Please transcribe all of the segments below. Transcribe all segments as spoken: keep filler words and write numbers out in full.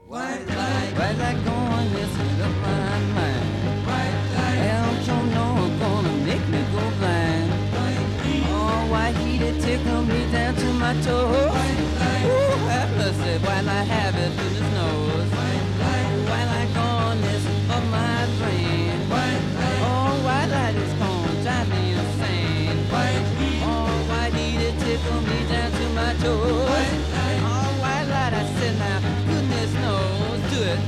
White light, white light going messing up my mind. White light, don't you know it's gonna make me go blind. Oh, white heat, it tickle me down to my toes. Ooh, have mercy, white light have it, goodness knows. White light going messing up my brain. Oh, white light is gonna drive me insane. Oh, white heat, it tickle me down to my toes. Oh, white light, I said now, goodness knows, do it.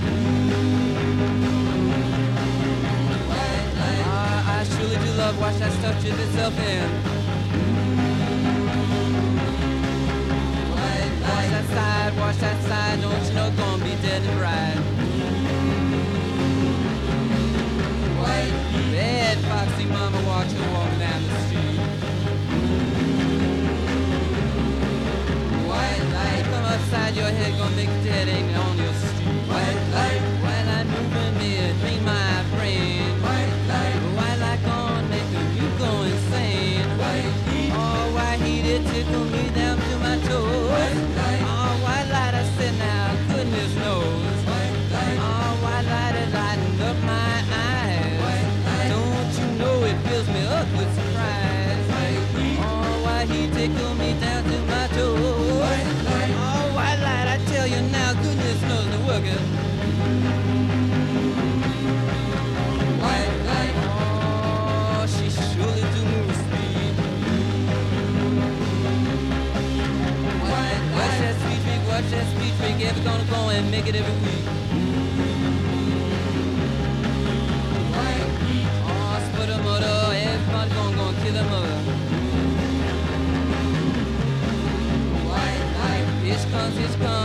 Uh, I surely do love watch that stuff chip itself in. Wash that side, wash that side, don't you know gonna be dead and right. Bad foxy mama watch her walk down the street. White light come upside your head, gonna make it dead hanging on your street. White light, white light moving me, drain my brain. White light, white light gonna make you go insane. White heat, oh white heat, it tickle me down to my toes. White light, oh white light, I said now, goodness knows. White light, oh white light is lighting up my eyes. White light, don't you know it fills me up with surprise. White heat, oh white heat, tickle me down to my toes. White light, oh white light, I tell you now, goodness knows the worker. White light, oh she surely do move speed. White light, watch that speed freak, watch that speed freak, ever gonna go and make it every week. White heat, oh split a mother, everybody gonna go and kill their mother. White light, here she comes, here she comes.